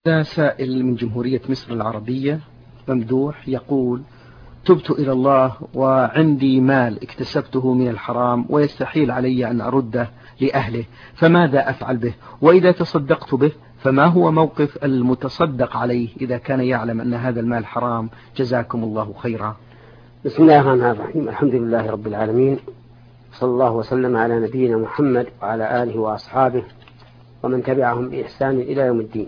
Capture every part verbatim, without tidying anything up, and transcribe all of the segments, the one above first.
هذا سائل من جمهورية مصر العربية ممدوح يقول: تبت إلى الله وعندي مال اكتسبته من الحرام ويستحيل علي أن أرده لأهله، فماذا أفعل به؟ وإذا تصدقت به فما هو موقف المتصدق عليه إذا كان يعلم أن هذا المال حرام؟ جزاكم الله خيرا. بسم الله الرحمن الرحيم. الحمد لله رب العالمين، صلى الله وسلم على نبينا محمد وعلى آله وأصحابه ومن تبعهم بإحسان إلى يوم الدين.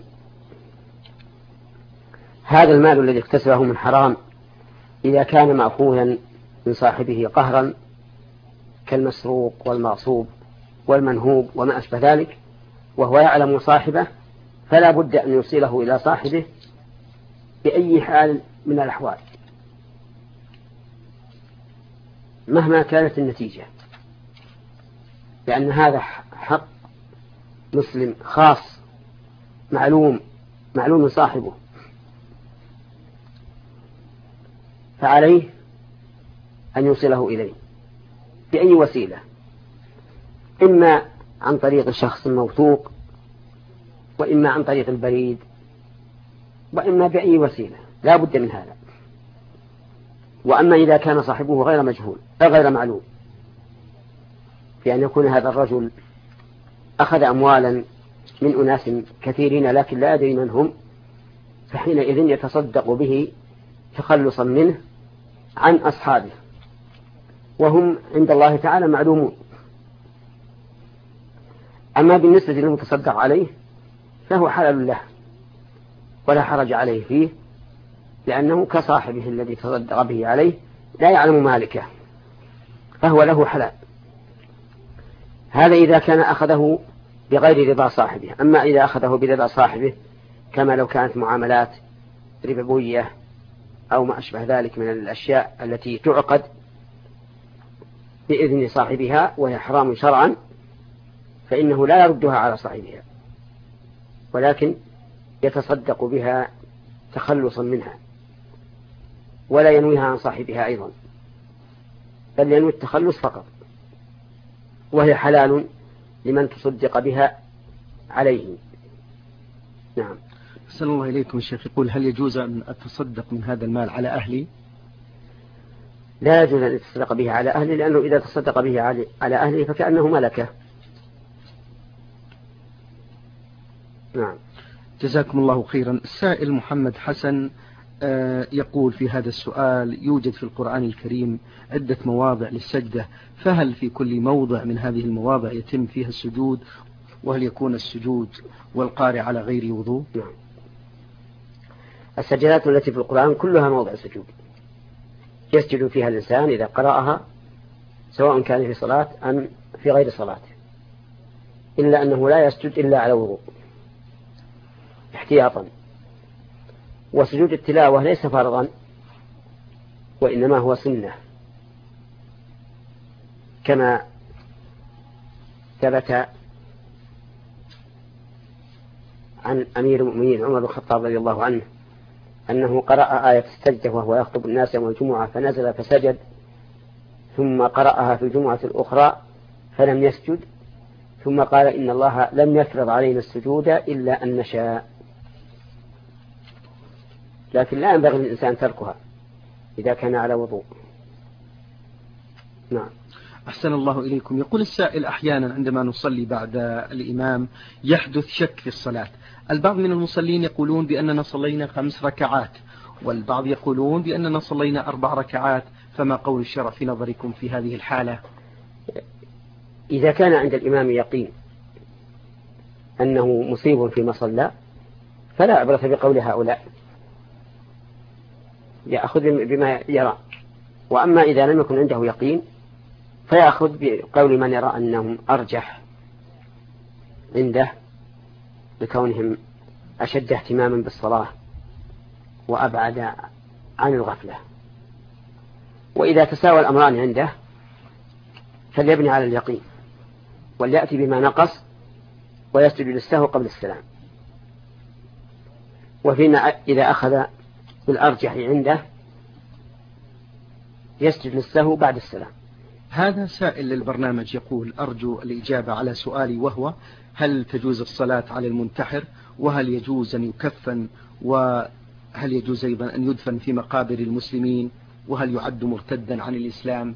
هذا المال الذي اكتسبه من حرام إذا كان مأخوذا من صاحبه قهرا كالمسروق والمغصوب والمنهوب وما أشبه ذلك، وهو يعلم صاحبه، فلا بد أن يوصله إلى صاحبه بأي حال من الأحوال مهما كانت النتيجة، لأن هذا حق مسلم خاص معلوم معلوم صاحبه، فعليه أن يوصله إليه بأي وسيلة، إما عن طريق الشخص الموثوق، وإما عن طريق البريد، وإما بأي وسيلة، لا بد من هذا. وأما إذا كان صاحبه غير مجهول أو غير معلوم، بأن يكون هذا الرجل أخذ أموالا من أناس كثيرين لكن لا أدري من هم، فحينئذ يتصدق به تخلصا منه عن أصحابه، وهم عند الله تعالى معلومون. أما بالنسبة للمتصدق عليه فهو حلال له ولا حرج عليه فيه، لأنه كصاحبه الذي تصدق به عليه لا يعلم مالكه، فهو له حلال. هذا إذا كان أخذه بغير رضا صاحبه. أما إذا أخذه برضا صاحبه، كما لو كانت معاملات ربوية أو ما أشبه ذلك من الأشياء التي تعقد بإذن صاحبها وهي حرام شرعا، فإنه لا يردها على صاحبها، ولكن يتصدق بها تخلصا منها، ولا ينويها عن صاحبها أيضا، بل ينوي التخلص فقط، وهي حلال لمن تصدق بها عليه. نعم. أحسن الله إليكم الشيخ. يقول: هل يجوز أن أتصدق من هذا المال على أهلي؟ لا يجوز أن يتصدق به على أهلي، لأنه إذا تصدق به على أهله فكأنه ملكه. نعم. جزاكم الله خيرا. السائل محمد حسن يقول في هذا السؤال: يوجد في القرآن الكريم عدة مواضع للسجدة، فهل في كل موضع من هذه المواضع يتم فيها السجود؟ وهل يكون السجود والقارئ على غير وضوء؟ نعم. السجدات التي في القرآن كلها موضع سجود، يسجد فيها الإنسان إذا قرأها، سواء كان في صلاة أم في غير صلاة، إلا أنه لا يسجد إلا على وضوء احتياطا. وسجود التلاوة ليس فرضا، وإنما هو سنة، كما ثبت عن أمير المؤمنين عمر بن الخطاب رضي الله عنه أنه قرأ آية السجدة وهو يخطب الناس يوم الجمعة فنزل فسجد، ثم قرأها في الجمعة الأخرى فلم يسجد، ثم قال: إن الله لم يفرض علينا السجود إلا أن نشاء، لكن لا ينبغي للإنسان تركها إذا كان على وضوء. نعم. أحسن الله إليكم. يقول السائل: أحيانا عندما نصلي بعد الإمام يحدث شك في الصلاة. البعض من المصلين يقولون بأننا صلينا خمس ركعات، والبعض يقولون بأننا صلينا أربع ركعات، فما قول الشرع في نظركم في هذه الحالة؟ إذا كان عند الإمام يقين أنه مصيب فيما صلى فلا عبرة بقول هؤلاء، يأخذ بما يرى. وأما إذا لم يكن عنده يقين فيأخذ بقول من يرى أنهم أرجح عنده لكونهم أشد اهتماما بالصلاة وأبعد عن الغفلة. وإذا تساوى الأمران عنده فليبني على اليقين، وليأتي بما نقص ويسجد للسهو قبل السلام. وفيما إذا أخذ بالأرجح عنده يسجد للسهو بعد السلام. هذا سائل للبرنامج يقول: أرجو الإجابة على سؤالي، وهو: هل تجوز الصلاة على المنتحر وهل يجوز أن يكفن، وهل يجوز أيضا أن يدفن في مقابر المسلمين، وهل يعد مرتدا عن الإسلام؟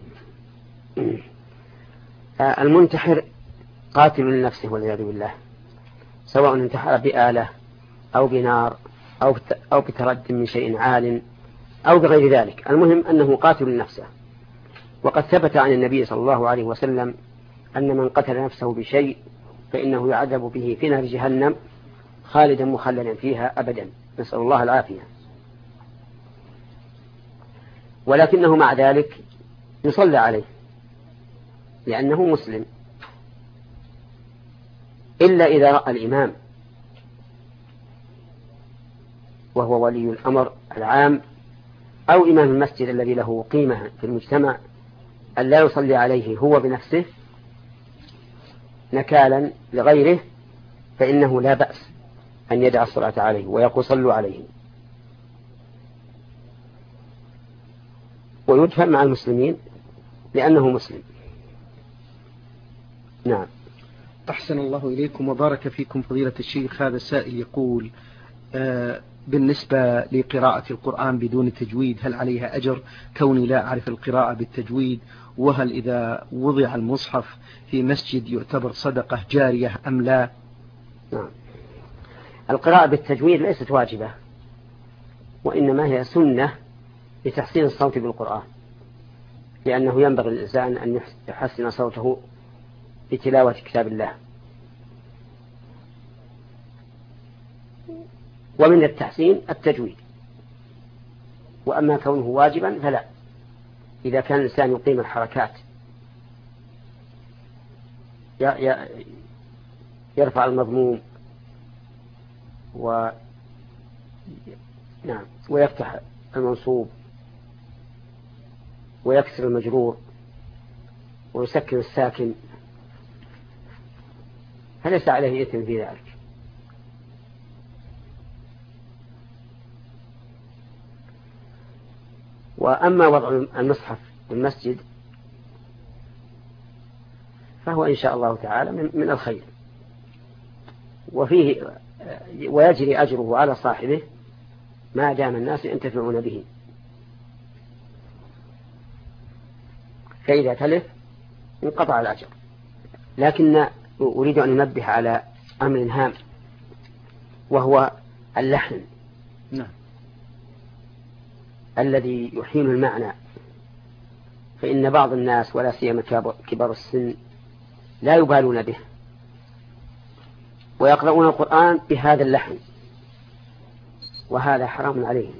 المنتحر قاتل لنفسه والعياذ بالله، سواء انتحر بآلة أو بنار أو أو بترد من شيء عال أو بغير ذلك، المهم أنه قاتل لنفسه. وقد ثبت عن النبي صلى الله عليه وسلم أن من قتل نفسه بشيء فإنه يعذب به في نار جهنم خالدا مخلدا فيها أبدا، نسأل الله العافية. ولكنه مع ذلك يصلى عليه لأنه مسلم، إلا إذا رأى الإمام وهو ولي الأمر العام أو إمام المسجد الذي له قيمة في المجتمع أن لا يصلي عليه هو بنفسه نكالا لغيره، فإنه لا بأس أن يدع الصلاة عليه ويقول صلوا عليه، ويدفن مع المسلمين لأنه مسلم. نعم. أحسن الله إليكم وبارك فيكم فضيلة الشيخ. هذا السائل يقول آه بالنسبة لقراءة القرآن بدون تجويد هل عليها أجر كوني لا أعرف القراءة بالتجويد؟ وهل إذا وضع المصحف في مسجد يعتبر صدقة جارية أم لا؟ نعم. القراءة بالتجويد ليست واجبة، وإنما هي سنة لتحسين الصوت بالقرآن، لأنه ينبغي للإنسان أن يحسن صوته بتلاوة كتاب الله. ومن التحسين التجويد، وأما كونه واجبا فلا، إذا كان الإنسان يقيم الحركات يرفع المضموم و نعم ويفتح المنصوب ويكسر المجرور ويسكن الساكن فليس عليه إثم في ذلك. وأما وضع المصحف في المسجد فهو إن شاء الله تعالى من الخير، وفيه ويجري أجره على صاحبه ما دام الناس ينتفعون به، فإذا تلف انقطع الأجر. لكن أريد أن أنبه على أمر هام وهو اللحن. نعم. الذي يحيل المعنى، فإن بعض الناس ولا سيما كبار السن لا يبالون به ويقرؤون القرآن بهذا اللحن، وهذا حرام عليهم.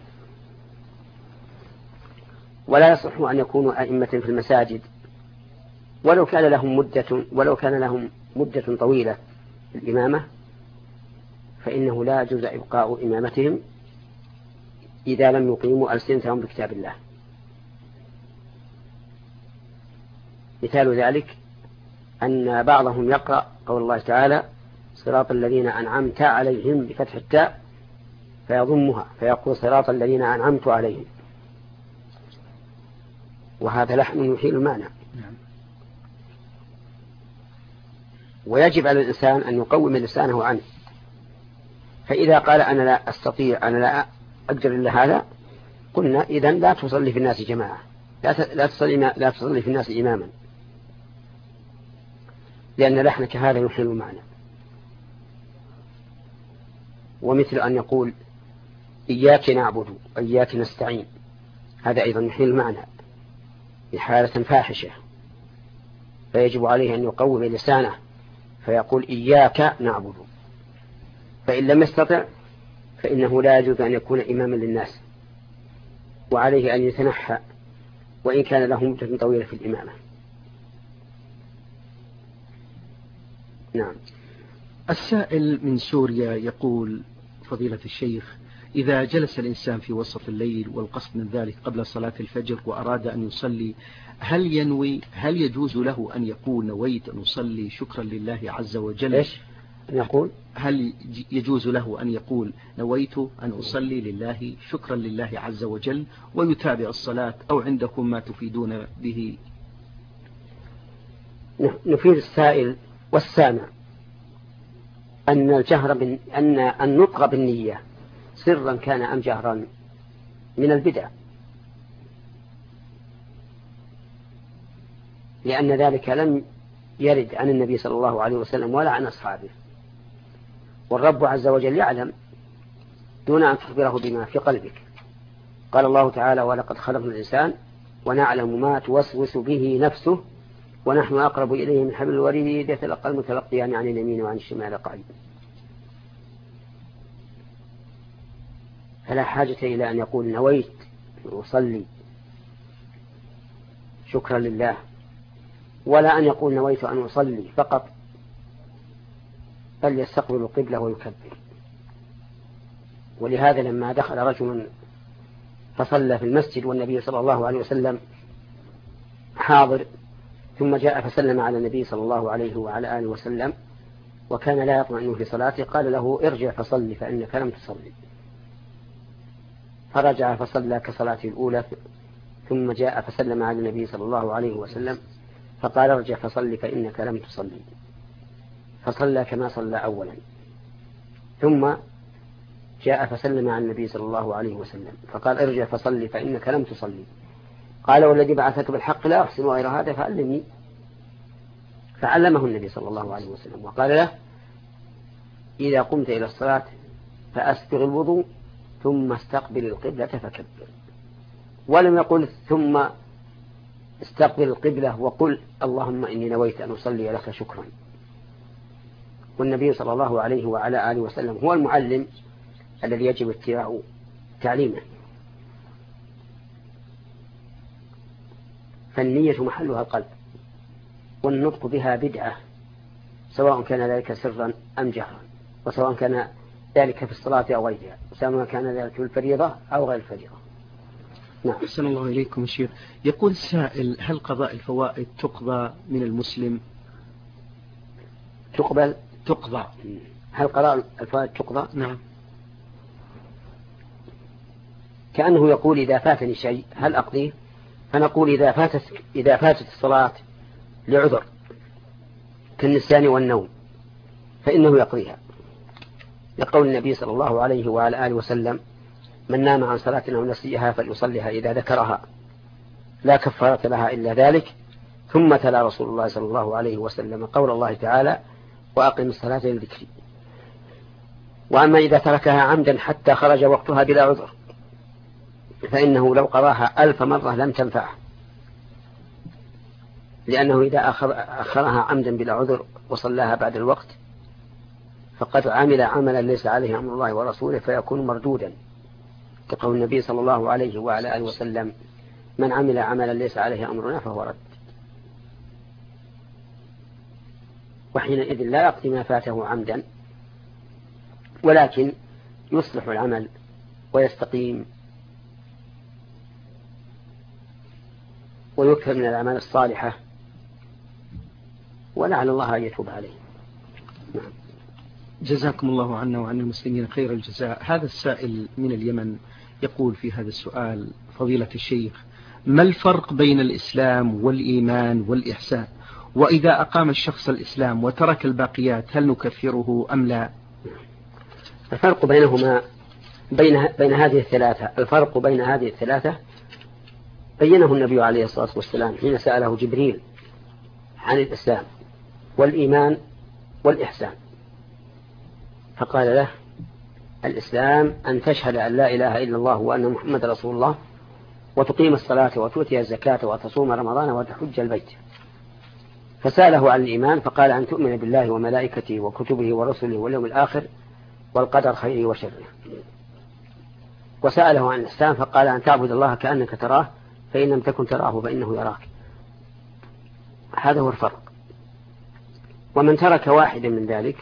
ولا يصح أن يكونوا أئمة في المساجد ولو كان لهم مدة ولو كان لهم مدة طويلة في الإمامة، فإنه لا يجوز إبقاء إمامتهم إذا لم يقيموا ألسنتهم بكتاب الله. مثال ذلك أن بعضهم يقرأ قول الله تعالى صراط الذين أنعمت عليهم بفتح التاء فيضمها فيقول صراط الذين أنعمت عليهم، وهذا لحن يحيل المعنى. ويجب على الإنسان أن يقوم لسانه عنه، فإذا قال أنا لا أستطيع أنا لا أقدر إلا هذا قلنا إذن لا تصلي في الناس جماعة، لا تصلي لا تصلي في الناس إماما، لأن لحنك هذا يحيل المعنى. ومثل أن يقول إياك نعبد وإياك نستعين، هذا أيضا يحيل المعنى بحالة فاحشة، فيجب عليه أن يقوم لسانه فيقول إياك نعبد، فإن لم يستطع فإنه لا يجوز أن يكون إماما للناس، وعليه أن يتنحى وإن كان له مدة طويلة في الإمامة. نعم. السائل من سوريا يقول فضيلة الشيخ إذا جلس الإنسان في وسط الليل والقصد من ذلك قبل صلاة الفجر وأراد أن يصلي هل ينوي هل يجوز له أن يقول نويت أن أصلي شكرا لله عز وجل؟ إيش يقول؟ هل يجوز له أن يقول نويت أن أصلي لله شكرا لله عز وجل ويتابع الصلاة، أو عندكم ما تفيدون به؟ نفيد السائل والسامع أن الجهر بن... أن النطق بالنية سرا كان أم جهرا من البدع، لأن ذلك لم يرد عن النبي صلى الله عليه وسلم ولا عن أصحابه، والرب عز وجل يعلم دون أن تخبره بما في قلبك. قال الله تعالى: ولقد خلقنا الإنسان ونعلم ما توسوس به نفسه ونحن أقرب إليه من حبل الوريد يتلقى المتلقيان عن اليمين وعن الشمال قعيد. فلا حاجة إلى أن يقول نويت وصلي شكرا لله، ولا أن يقول نويت أن أصلي فقط، بل يستقبل القبلة ويكبر. ولهذا لما دخل رجل فصلى في المسجد والنبي صلى الله عليه وسلم حاضر، ثم جاء فسلم على النبي صلى الله عليه وعلى آله وسلم وكان لا يطمئن في صلاته، قال له: ارجع فصلي فإنك لم تصلي. فرجع فصلى كصلاته الأولى، ثم جاء فسلم على النبي صلى الله عليه وسلم فقال: ارجع فصلي فإنك لم تصلي. فصلى كما صلى أولا، ثم جاء فسلم على النبي صلى الله عليه وسلم فقال: ارجع فصلي فإنك لم تصلي. قال: والذي بعثك بالحق لا أحسن غير هذا فعلمني. فعلمه النبي صلى الله عليه وسلم وقال له: إذا قمت إلى الصلاة فأسبغ الوضوء ثم استقبل القبلة فكبر. ولم يقل ثم استقبل القبلة وقل اللهم إني نويت أن أصلي لك شكرا. والنبي صلى الله عليه وعلى آله وسلم هو المعلم الذي يجب اتباع تعليمه. فالنية محلها القلب، والنطق بها بدعة، سواء كان ذلك سرا أم جهرا، وسواء كان ذلك في الصلاة أو غيرها، وسواء كان ذلك في الفريضة أو غير الفريضة. نعم. أحسن الله إليكم الشيخ. يقول السائل: هل قضاء الفوائد تقضى من المسلم؟ تقبل تقضى. هل قضاء الفوائد تقضى؟ نعم. كأنه يقول: إذا فاتني شيء هل أقضيه؟ فنقول: إذا فاتت إذا فاتت الصلاة لعذر كالنسيان والنوم فإنه يقضيها، لقول النبي صلى الله عليه وعلى آله وسلم: من نام عن صلاة أو نسيها فليصليها إذا ذكرها لا كفارة لها إلا ذلك. ثم تلا رسول الله صلى الله عليه وسلم قول الله تعالى: وأقم الصلاة للذكر. وأما إذا تركها عمدا حتى خرج وقتها بلا عذر فإنه لو قضاها ألف مرة لم تنفعه، لأنه إذا أخرها عمدا بلا عذر وصلاها بعد الوقت فقد عمل عملا ليس عليه أمر الله ورسوله فيكون مردودا، كقول النبي صلى الله عليه وعلى آله وسلم: من عمل عملا ليس عليه أمرنا فهو رد. وحينئذ لا يقضي ما فاته عمدا، ولكن يصلح العمل ويستقيم ويكثر من الأعمال الصالحة، ولعل الله أن يتوب عليه. نعم. جزاكم الله عنا وعن المسلمين خير الجزاء. هذا السائل من اليمن يقول في هذا السؤال: فضيلة الشيخ، ما الفرق بين الإسلام والإيمان والإحسان؟ وإذا أقام الشخص الإسلام وترك الباقيات هل نكفره أم لا؟ الفرق بينهما بين بين هذه الثلاثة الفرق بين هذه الثلاثة بينه النبي عليه الصلاة والسلام حين سأله جبريل عن الإسلام والإيمان والإحسان، فقال له: الإسلام أن تشهد أن لا إله إلا الله وأن محمد رسول الله، وتقيم الصلاة وتؤتي الزكاة وتصوم رمضان وتحج البيت. فسأله عن الإيمان فقال: أن تؤمن بالله وملائكته وكتبه ورسله واليوم الآخر والقدر خيره وشره. وسأله عن الإحسان فقال: أن تعبد الله كأنك تراه فإن لم تكن تراه فإنه يراك. هذا هو الفرق. ومن ترك واحدا من ذلك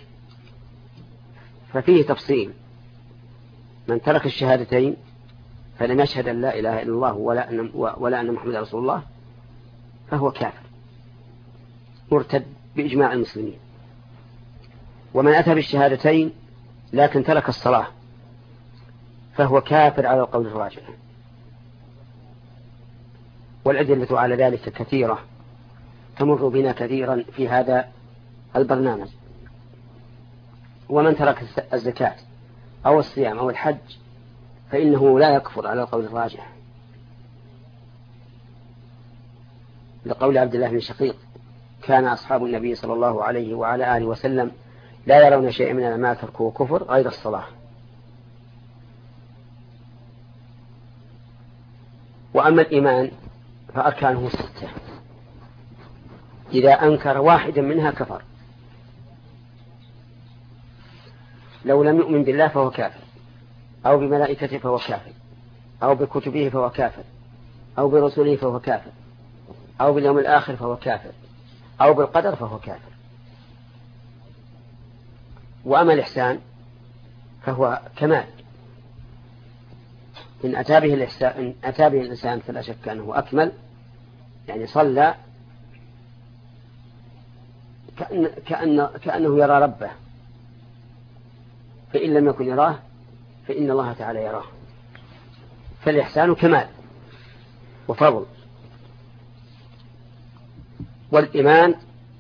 ففيه تفصيل: من ترك الشهادتين فلم يشهد أن لا إله إلا الله ولا أن, ولا أن محمد رسول الله فهو كافر مرتد بإجماع المسلمين. ومن أتى بالشهادتين لكن ترك الصلاة فهو كافر على القول الراجح. والأدلة على ذلك كثيرة تمر بنا كثيرا في هذا البرنامج. ومن ترك الزكاة أو الصيام أو الحج فإنه لا يكفر على القول الراجح، لقول عبد الله بن شقيق: كان أصحاب النبي صلى الله عليه وعلى آله وسلم لا يرون شيئا من الأعمال تركه كفر غير الصلاة. وأما الإيمان فأركانه ستة، إذا أنكر واحدا منها كفر. لو لم يؤمن بالله فهو كافر، أو بملائكته فهو كافر، أو بكتبه فهو كافر، أو برسوله فهو كافر، أو باليوم الآخر فهو كافر، أو بالقدر فهو كافر. وأما الإحسان فهو كمال، إن أتى به الإحسان إن أتى به الإنسان فلا شك أنه أكمل، يعني صلى كأن كأن كأنه يرى ربه، فإن لم يكن يراه فإن الله تعالى يراه. فالإحسان كمال وفضل. والإيمان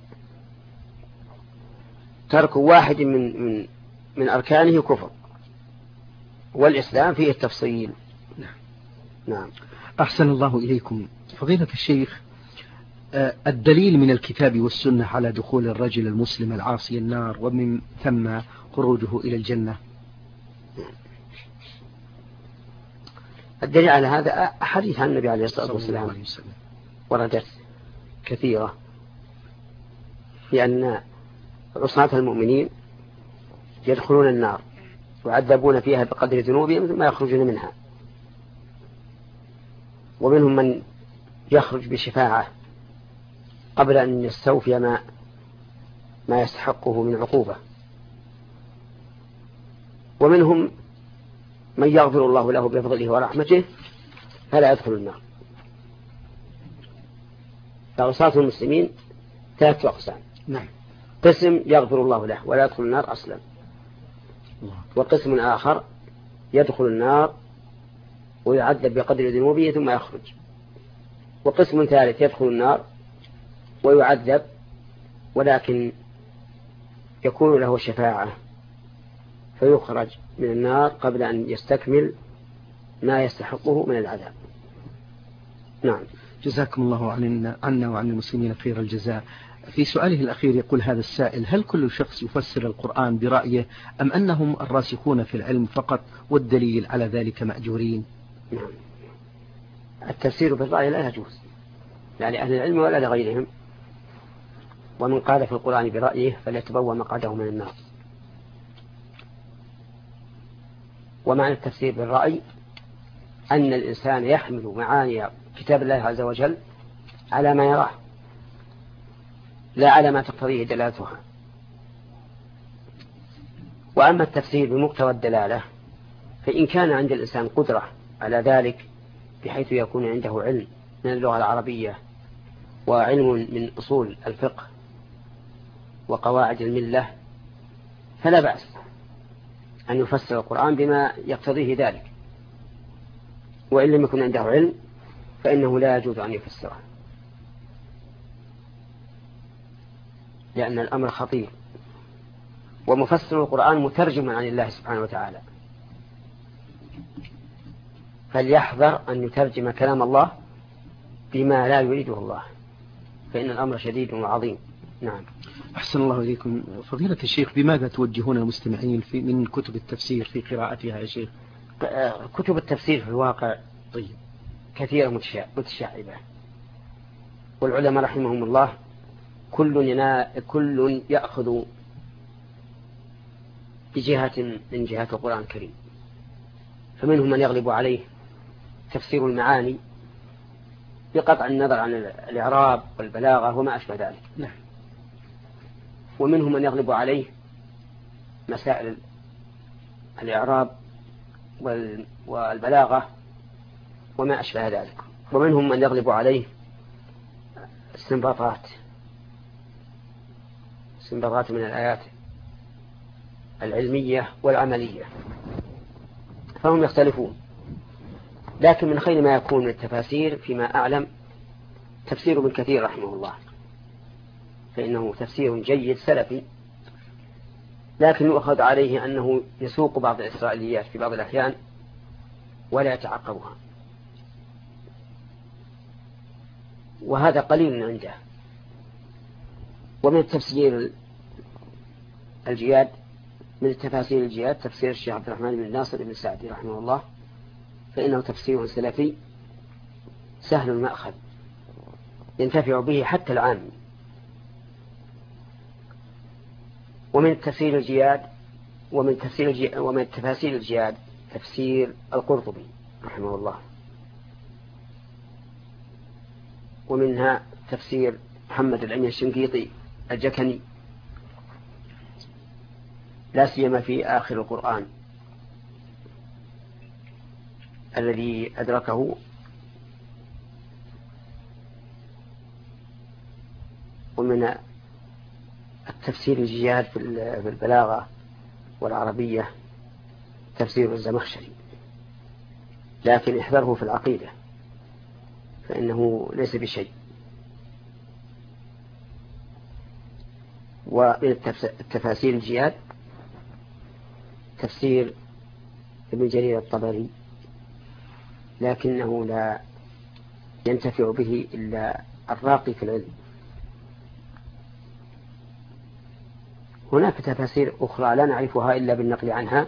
ترك واحد من من من أركانه كفر. والإسلام فيه التفصيل. نعم. نعم. أحسن الله إليكم فضيلة الشيخ. الدليل من الكتاب والسنة على دخول الرجل المسلم العاصي النار ومن ثم خروجه إلى الجنة. الدليل على هذا أحاديث عن النبي عليه الصلاة والسلام وردت كثيرة، لأن عصاة المؤمنين يدخلون النار ويعذبون فيها بقدر ذنوبهم ثم يخرجون منها. ومنهم من يخرج بشفاعة قبل أن يستوفي ما ما يستحقه من عقوبة. ومنهم من يغفر الله له بفضله ورحمته فلا يدخل النار. فعصاة المسلمين ثلاثة أقسام. نعم. قسم يغفر الله له ولا يدخل النار أصلا، وقسم آخر يدخل النار ويعذب بقدر ذنوبه ثم يخرج، وقسم ثالث يدخل النار ويعذب ولكن يكون له شفاعة فيخرج من النار قبل أن يستكمل ما يستحقه من العذاب. نعم. جزاكم الله عنا وعن المسلمين خير الجزاء. في سؤاله الأخير يقول هذا السائل: هل كل شخص يفسر القرآن برأيه أم أنهم الراسخون في العلم فقط والدليل على ذلك مأجورين؟ نعم. التفسير بالرأي لا يجوز لا لأهل العلم ولا لغيرهم، ومن قال في القرآن برأيه فليتبوأ مقعده من النار. ومعنى التفسير بالرأي أن الإنسان يحمل معاني كتاب الله عز وجل على ما يراه لا على ما تقتضيه دلالتها. وأما التفسير بمقتضى الدلالة فإن كان عند الإنسان قدرة على ذلك بحيث يكون عنده علم من اللغة العربية وعلم من أصول الفقه وقواعد الملة فلا بأس أن يفسر القرآن بما يقتضيه ذلك. وإن لم يكن عنده علم فإنه لا يجوز أن يفسره، لأن الأمر خطير. ومفسر القرآن مترجم عن الله سبحانه وتعالى، فليحذر أن يترجم كلام الله بما لا يريده الله، فإن الأمر شديد وعظيم. نعم. أحسن الله إليكم فضيلة الشيخ. بماذا توجهون المستمعين في من كتب التفسير في قراءتها يا شيخ؟ كتب التفسير في الواقع طيب كثيرة متشعبة، والعلماء رحمهم الله كل ينا... كل يأخذ بجهة من جهات القرآن الكريم. فمنهم من يغلب عليه تفسير المعاني بقطع النظر عن الإعراب والبلاغة وما أشبه ذلك. نعم. ومنهم من يغلب عليه مسائل الإعراب والبلاغة وما أشبه ذلك. ومنهم من يغلب عليه استنباطات استنباطات من الآيات العلمية والعملية، فهم يختلفون. لكن من خير ما يكون من التفاسير فيما أعلم تفسير ابن كثير رحمه الله، فإنه تفسير جيد سلفي، لكن يؤخذ عليه أنه يسوق بعض الإسرائيليات في بعض الأحيان ولا يتعقبها، وهذا قليل عنده. ومن التفسير الجياد من التفاسير الجياد تفسير الشيخ عبد الرحمن بن ناصر بن سعدي رحمه الله، فإنه تفسير سلفي سهل المأخذ ينتفع به حتى العام. ومن التفسير الجياد ومن تفسير الجياد ومن التفاسير الجياد تفسير القرطبي رحمه الله، ومنها تفسير محمد العمي الشنقيطي الجكني، لا سيما في آخر القرآن الذي أدركه ومن التفسير الجياد في البلاغة والعربية تفسير الزمخشري، لكن احذره في العقيدة فإنه ليس بشيء. ومن التفاسير الجياد تفسير ابن جرير الطبري، لكنه لا ينتفع به إلا الراقي في العلم. هناك تفاسير أخرى لا نعرفها إلا بالنقل عنها،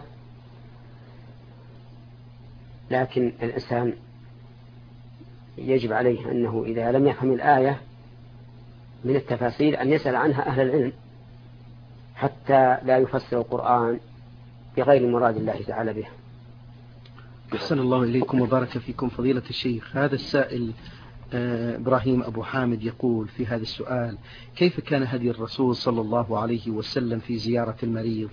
لكن الإنسان يجب عليه أنه إذا لم يفهم الآية من التفاسير أن يسأل عنها أهل العلم حتى لا يفسر القرآن بغير مراد الله تعالى به. أحسن الله إليكم وبارك فيكم فضيلة الشيخ. هذا السائل إبراهيم أبو حامد يقول في هذا السؤال: كيف كان هدي الرسول صلى الله عليه وسلم في زيارة المريض؟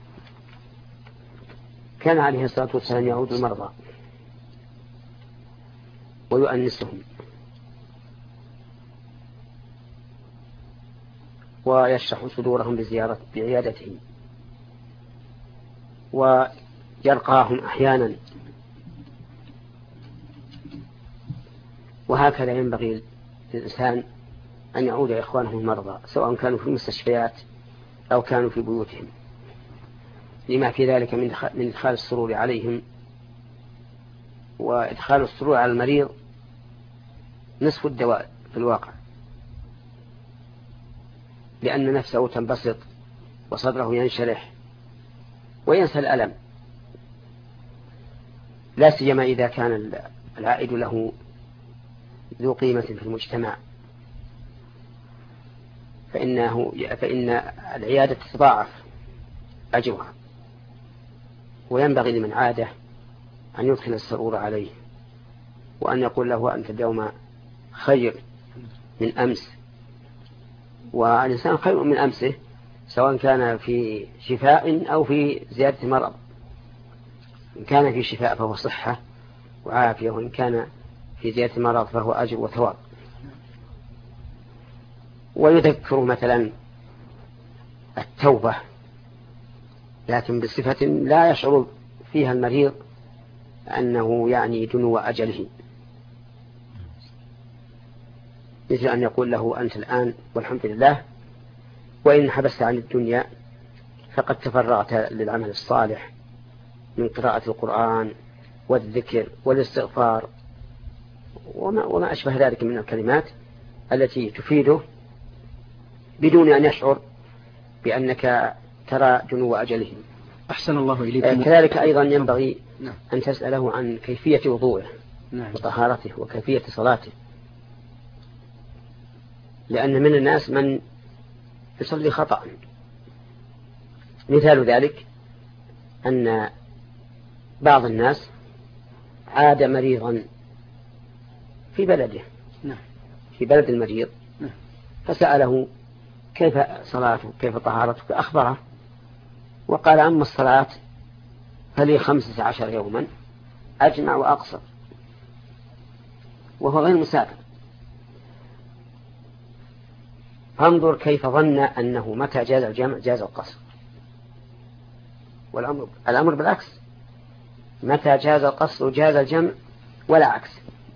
كان عليه الصلاة والسلام يعود المرضى ويؤنسهم ويشرح صدورهم بزيارة بعيادتهم، ويلقاهم أحيانا. وهكذا ينبغي للإنسان أن يعود إخوانه المرضى سواء كانوا في المستشفيات أو كانوا في بيوتهم، لما في ذلك من إدخال السرور عليهم. وإدخال السرور على المريض نصف الدواء في الواقع، لأن نفسه تنبسط وصدره ينشرح وينسى الألم، لا سيما إذا كان العائد له ذو قيمة في المجتمع، فإنه فإن العيادة تتضاعف أجرها. وينبغي لمن عاده أن يدخل السرور عليه وأن يقول له: أنت اليوم خير من أمس. والإنسان خير من أمسه سواء كان في شفاء أو في زيادة مرض. إن كان في شفاء فهو صحة وعافية، وإن كان في زيادة مرض فهو أجر وثواب. ويذكر مثلا التوبة، لكن بصفة لا يشعر فيها المريض أنه يعني دنو أجله، مثل أن يقول له: أنت الآن والحمد لله، وإن حبست عن الدنيا فقد تفرغت للعمل الصالح من قراءة القرآن والذكر والاستغفار وما, وما أشبه ذلك من الكلمات التي تفيده بدون أن يشعر بأنك ترى دنو أجله. أحسن الله إليكم. كذلك أيضا ينبغي أن تسأله عن كيفية وضوءه وطهارته وكيفية صلاته، لأن من الناس من يصلي خطأ. مثال ذلك أن بعض الناس عاد مريضا في بلده في بلد المريض، فسأله: كيف صلاته كيف طهارته؟ فأخبره وقال: أما الصلاة فلي خمسة عشر يوما أجمع وأقصر، وهو غير مسافر. فانظر كيف ظن أنه متى جاز الجمع جاز القصر، والأمر الأمر بالعكس، متى جاز القصر جاز الجمع ولا عكس.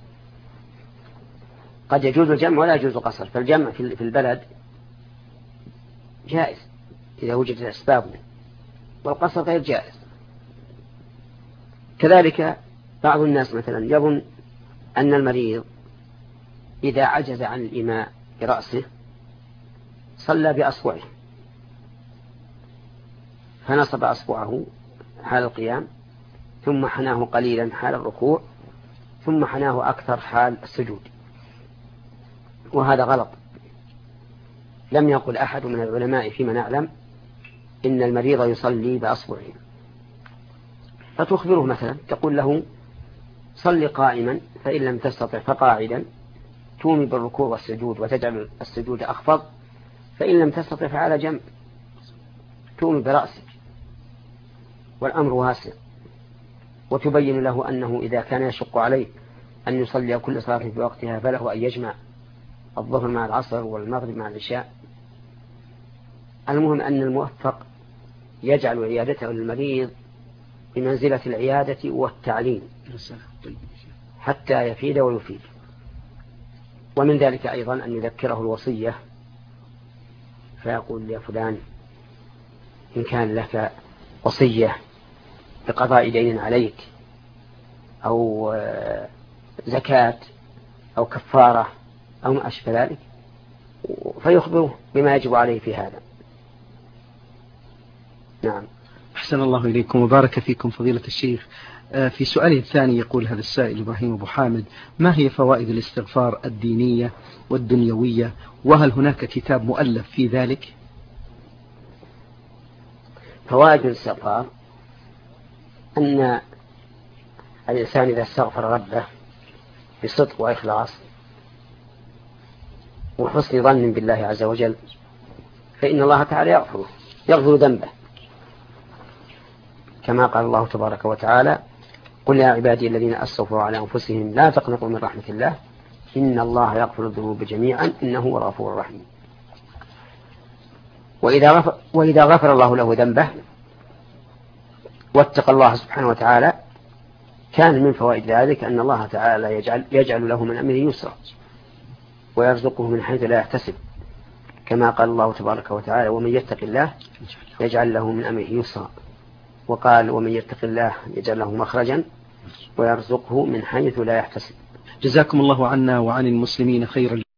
قد يجوز الجمع ولا يجوز القصر، فالجمع في البلد جائز إذا وجدت أسبابه، والقصر غير جائز. كذلك بعض الناس مثلا يظن أن المريض إذا عجز عن الإيماء برأسه صلى بأصبعه، فنصب أصبعه حال القيام، ثم حناه قليلا حال الركوع، ثم حناه أكثر حال السجود، وهذا غلط. لم يقل أحد من العلماء فيما نعلم إن المريض يصلي بأصبعه. فتخبره مثلا تقول له صل قائما، فإن لم تستطع فقاعدا، تومي بالركوع والسجود وتجعل السجود أخفض، فإن لم تستطع فعلى جنب تومي برأسك، والأمر واسع. وتبين له أنه إذا كان يشق عليه أن يصلي كل صلاة في وقتها فله أن يجمع الظهر مع العصر والمغرب مع العشاء. المهم أن الموفق يجعل عيادته للمريض بمنزلة العيادة والتعليم حتى يفيد ويفيد. ومن ذلك أيضا أن يذكره الوصية، فيقول يا فلان إن كان لك وصية بقضاء دين عليك أو زكاة أو كفارة أو ما أشبه ذلك، فيخبره بما يجب عليه في هذا. نعم. أحسن الله إليكم وبارك فيكم فضيلة الشيخ. في سؤاله الثاني يقول هذا السائل إبراهيم أبو حامد: ما هي فوائد الاستغفار الدينية والدنيوية، وهل هناك كتاب مؤلف في ذلك؟ فوائد الاستغفار أن الإنسان إذا استغفر ربه بصدق وإخلاص وحسن ظن بالله عز وجل فإن الله تعالى يغفره يغفر ذنبه، كما قال الله تبارك وتعالى: قل يا عبادي الذين أسرفوا على أنفسهم لا تقنطوا من رحمة الله إن الله يغفر الذنوب جميعا إنه هو الغفور الرحيم. وإذا غفر, وإذا غفر الله له ذنبه واتقى الله سبحانه وتعالى كان من فوائد ذلك أن الله تعالى يجعل, يجعل له من أمره يسرا ويرزقه من حيث لا يحتسب، كما قال الله تبارك وتعالى: ومن يتق الله يجعل له من أمره يسرا. وقال: ومن يتق الله يجعل له مخرجا ويرزقه من حيث لا يحتسب. جزاكم الله عنا وعن المسلمين خيرا.